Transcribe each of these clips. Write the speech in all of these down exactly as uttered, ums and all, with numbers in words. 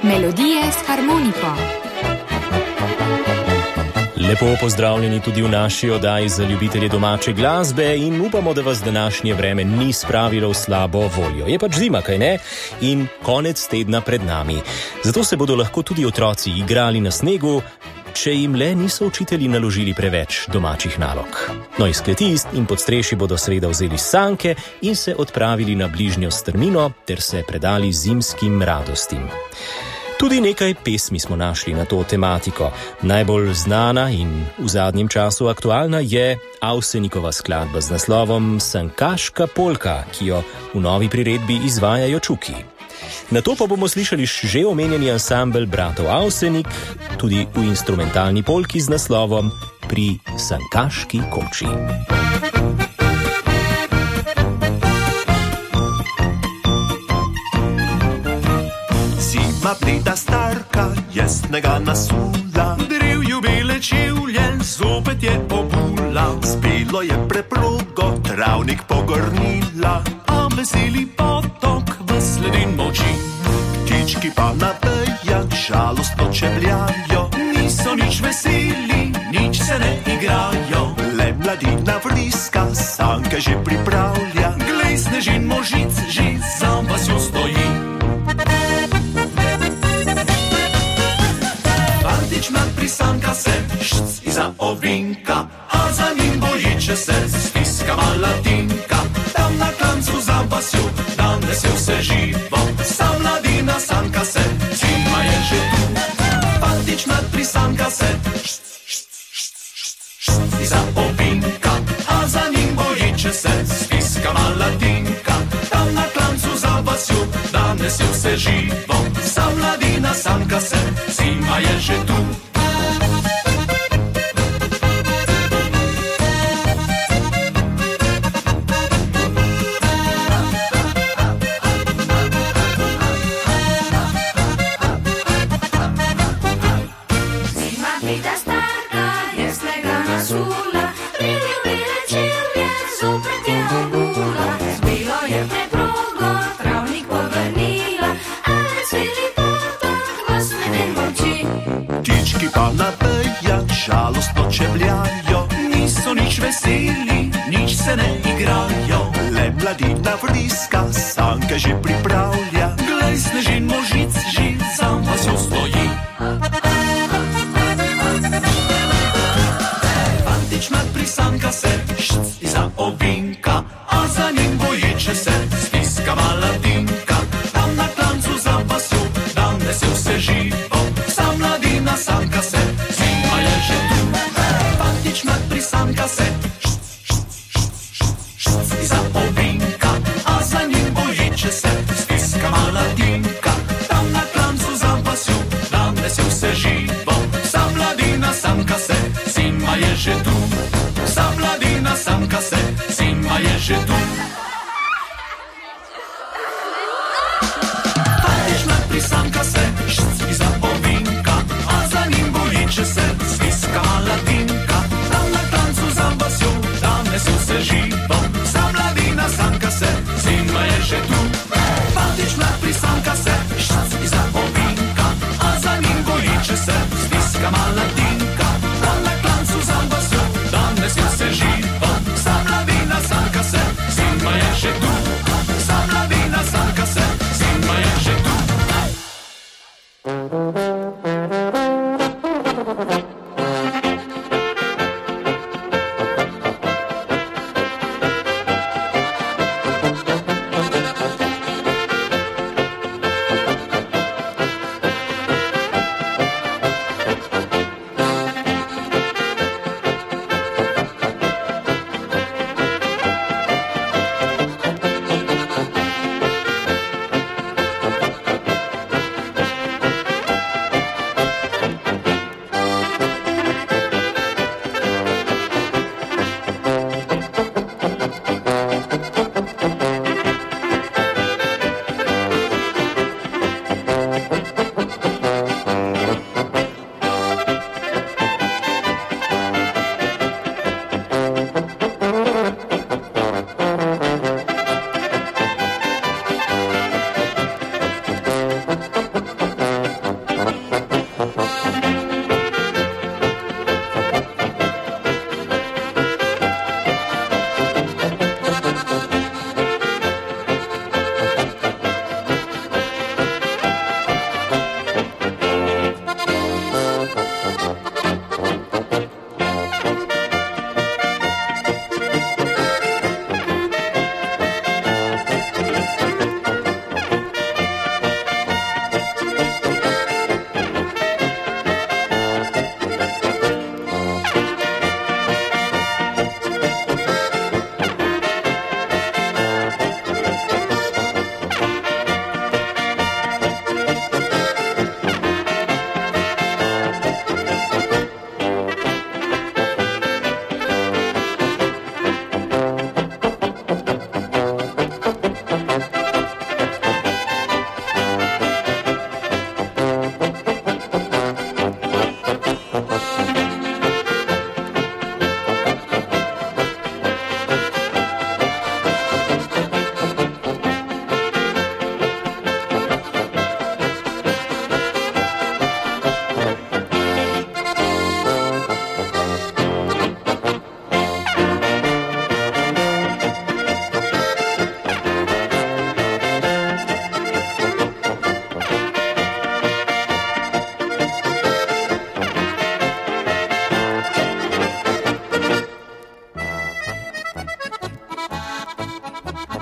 Melodije s harmoniko. Lepo pozdravljeni tudi v naši oddaji za ljubitelje domače glasbe in upamo, da vas današnje vreme ni spravilo v slabo voljo. Je pač zima, kaj ne? In konec tedna pred nami. Zato se bodo lahko tudi otroci igrali na snegu, če jim le niso učitelji naložili preveč domačih nalog. No, iz kleti in podstreši bodo seveda vzeli sanke in se odpravili na bližnjo strmino ter se predali zimskim radostim. Tudi nekaj pesmi smo našli na to tematiko. Najbolj znana in v zadnjem času aktualna je Avsenikova skladba z naslovom Sankaška polka, ki jo v novi priredbi izvajajo Čuki. Na to pa bomo slišali že omenjeni ansambel bratov Avsenik, tudi v instrumentalni polki z naslovom Pri Sankaški koči. Zima bleda starka, jasnega nasula, drevju bele čevlje, zopet je obula. Spelo je preprogo, travnik pogrnila, a veseli potok v sledin moči. Ptički pa na vejah žalostno čebljajo, niso nič veseli, nič se ne igrajo. Le mladina vriska, sanke že pripravlja, glej snežin možic že za vasjo stoji. Fantič mlad prisanka se, šc iza ovinka, a za njim bojiče se, stiska mala tinka. Tam na klancu za vasjo, danes je vse živo, sa mladina sanka se, zima je že tu. Fantič mlad prisanka se, šc, šc, šc, šc, šc iza ovinka, a za njim bojiče se, stiska mala tinka. Tam na klancu za vasjo, danes je vse živo, sa mladina sanka se, zima je že tu. Žalostno čebljajo, niso nič veseli, nič se ne igrajo. Le mladina vriska, sanke že pripravlja, glej snežin možic že za vasjo stoji. Fantič mlad prisanka se, šc iza ovinka, a za njim bojiče se, stiska mala tinka. Tam na klancu za vasjo, danes je vse živo, sa mladina sanka se, zima je že tu. Fantič mlad prisanka se, šc, šc, šc, šc, šc iza ovinka, a za njim bojiče se, stiska mala tinka. Tam na klancu za vasjo, danes je vse živo, sa mladina sanka se, zima je že tu. Sa mladina sanka se, zima je že tu.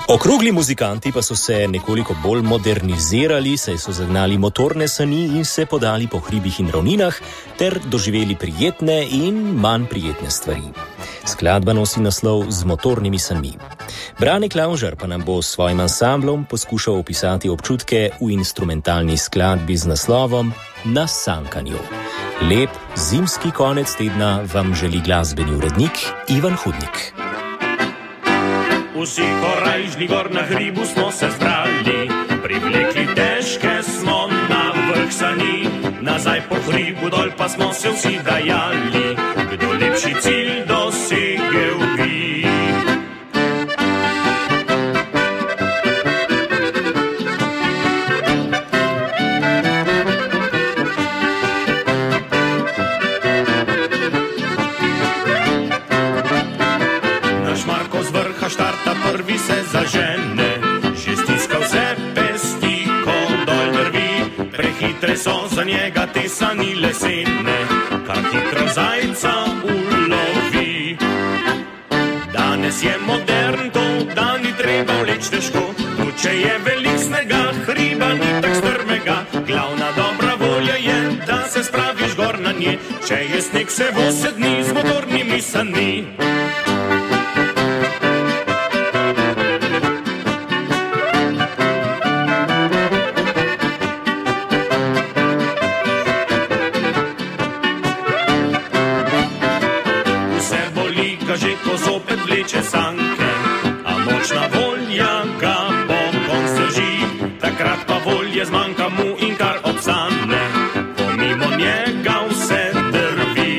Okrogli muzikanti pa so se nekoliko bolj modernizirali, saj so zagnali motorne sani in se podali po hribih in ravninah, ter doživeli prijetne in manj prijetne stvari. Skladba nosi naslov Z motornimi sanmi. Brane Klavžar pa nam bo s svojim ansamblom poskušal opisati občutke v instrumentalni skladbi z naslovom Na sankanju. Lep zimski konec tedna vam želi glasbeni urednik Ivan Hudnik. Vsi korajžni gor na hribu smo se zbrali, privlekli težke smo na vrh sani, nazaj po hribu dol pa smo se vsi dajali, kdo lepši cilj dosegel bi. Štarta prvi se zažene, že stiskal se pesti, ko dol drvi, prehitre so za njega te sani lesene, kar hitro zajca ulovi. Danes je modern to, da ni treba vleč težko, tu če je velik snega, hriba ni tak strmega, glavna dobra volja je, da se spraviš gor na nje, če je sneg se vose dni z motornimi sanmi. Že ko zopet vleče sanke, a močna volja ga po konc drži, takrat pa volje zmanjka mu in kar obstane, pomimo njega vse drvi.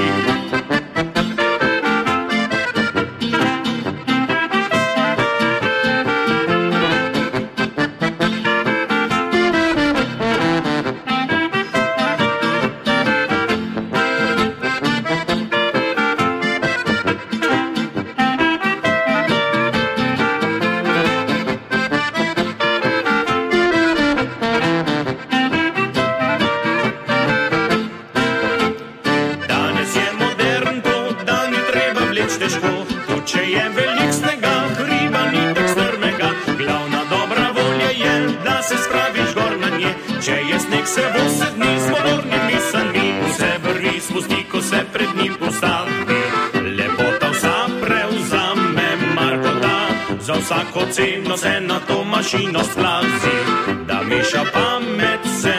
Težko, tu če je velik snega, hriba ni tak strmega, glavna dobra volja je, da se spraviš gor na nje, če je sneg se vose dni z motornimi sanmi, vse vrvi spusti, ko se pred njim ustavi, lepota vsa prevzame markota, za vsako ceno se na to mašino splazi, da meša pamet se